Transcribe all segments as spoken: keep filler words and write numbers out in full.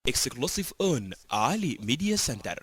Exclusive on Ali Media Center.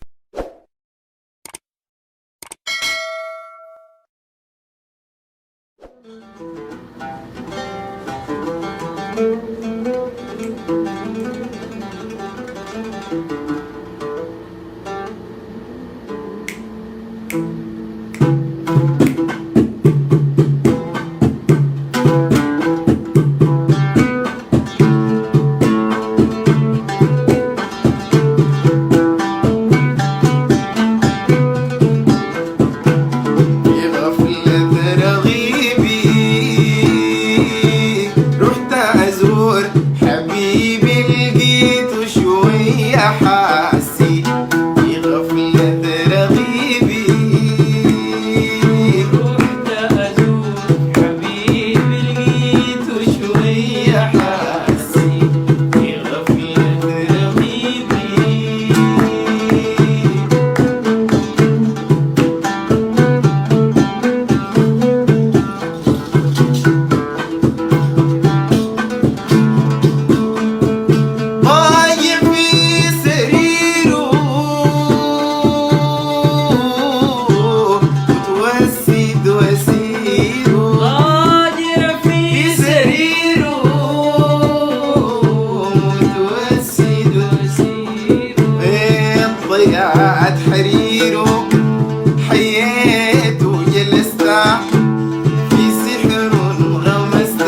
ضيعت حريره حييت وجلست في سحر غمست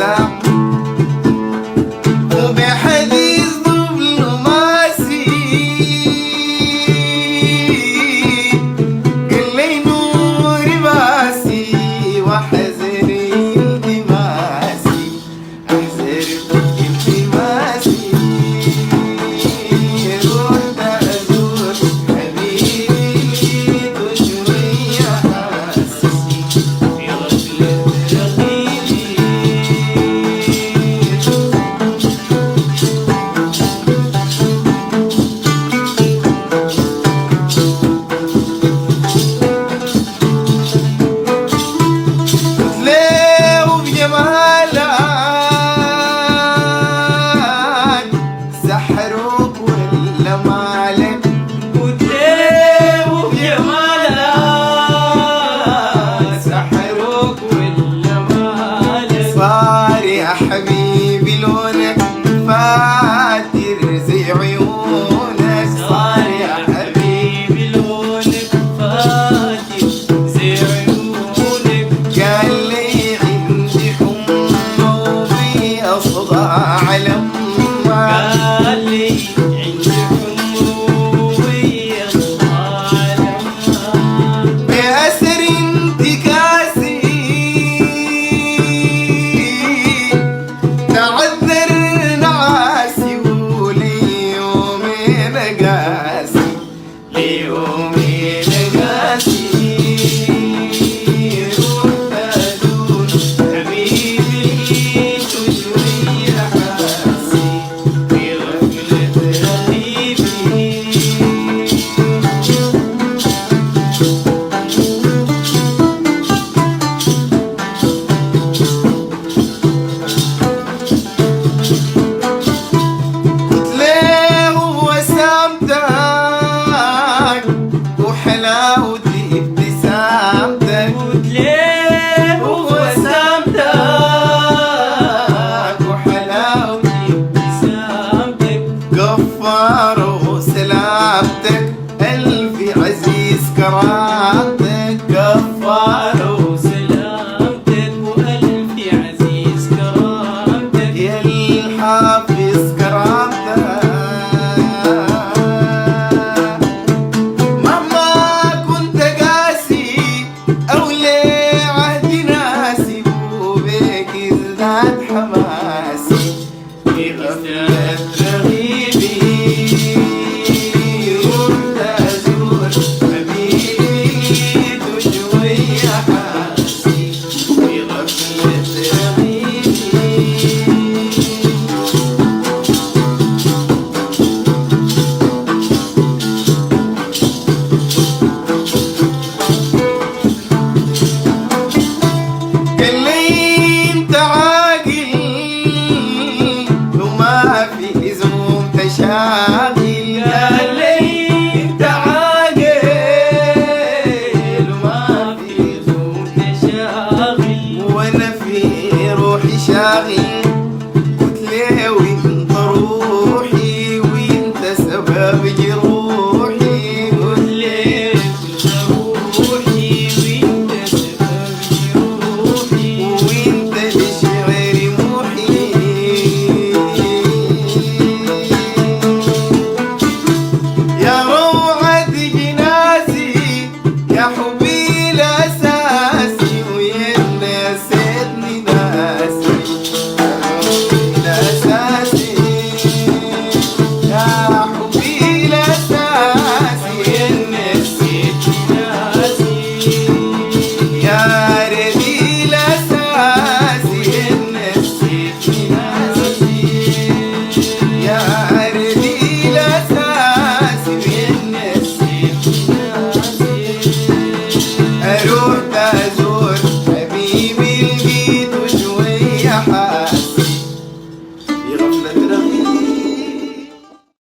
وبحديث ظلماسي قال لي نور باسي وحزني التماسي احزر التماسي حبيبي لونك فاتر زي عيونك صار يا حبيبي لونك فاتر زي عيونك قال لي عندي حمى وفي أصداع لما قال لي عندي حمى وفي أصداع لما بأسر انتكاسي تعذر نعاسي وليومي نقاسي ليومي نقاسي روح أدور حبيبي لقيت وشوية حاسي في غفلة رهيبي وحلاوتي ابتسامتك وليه وسامتك وحلاوتي ابتسامتك غفار وسلامتك ألف عزيز كرامتك غفار وسلامتك وألف عزيز كرامتك يا الحافظ كرامتك حماسي في غفلة رغيبي روح أزور حبيبي يا